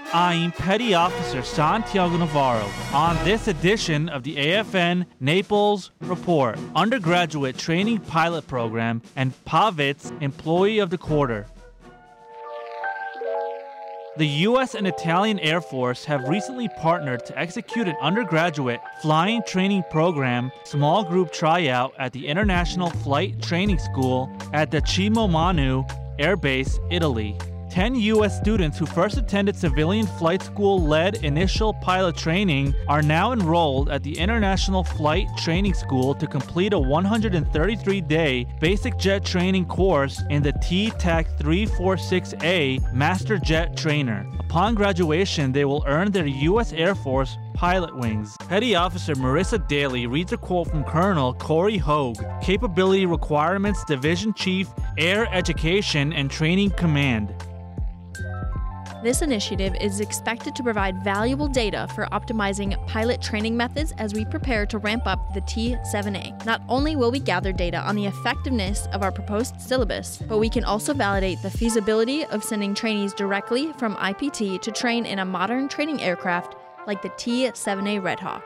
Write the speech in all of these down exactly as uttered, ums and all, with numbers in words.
I'm Petty Officer Santiago Navarro. On this edition of the A F N Naples Report, Undergraduate Training Pilot Program and P A V I T S Employee of the Quarter. The U S and Italian Air Force have recently partnered to execute an undergraduate flying training program small group tryout at the International Flight Training School at the Cimomanu Air Base, Italy. Ten U S students who first attended civilian flight school-led initial pilot training are now enrolled at the International Flight Training School to complete a one hundred thirty-three day basic jet training course in the T TAC three forty-six A Master Jet Trainer. Upon graduation, they will earn their U S Air Force pilot wings. Petty Officer Marissa Daly reads a quote from Colonel Corey Hogue, Capability Requirements Division Chief, Air Education and Training Command. This initiative is expected to provide valuable data for optimizing pilot training methods as we prepare to ramp up the T seven A. Not only will we gather data on the effectiveness of our proposed syllabus, but we can also validate the feasibility of sending trainees directly from I P T to train in a modern training aircraft like the T seven A Red Hawk.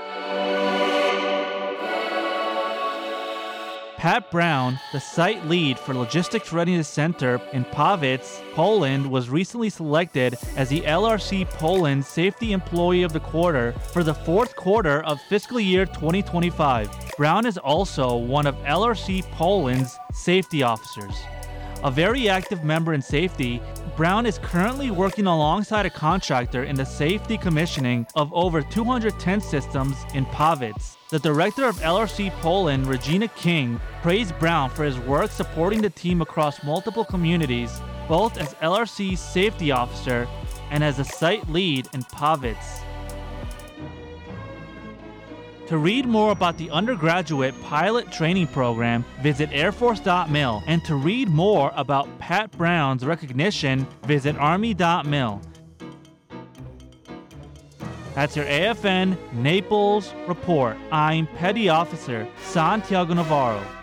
Pat Brown, the site lead for Logistics Readiness Center in Pawice, Poland, was recently selected as the L R C Poland Safety Employee of the Quarter for the fourth quarter of fiscal year twenty twenty-five. Brown is also one of L R C Poland's safety officers. A very active member in safety, Brown is currently working alongside a contractor in the safety commissioning of over two hundred ten systems in Pawice. The director of L R C Poland, Regina King, praised Brown for his work supporting the team across multiple communities, both as L R C's safety officer and as a site lead in Pawice. To read more about the undergraduate pilot training program, visit air force dot mil, and to read more about Pat Brown's recognition, visit army dot mil. That's your A F N Naples Report. I'm Petty Officer Santiago Navarro.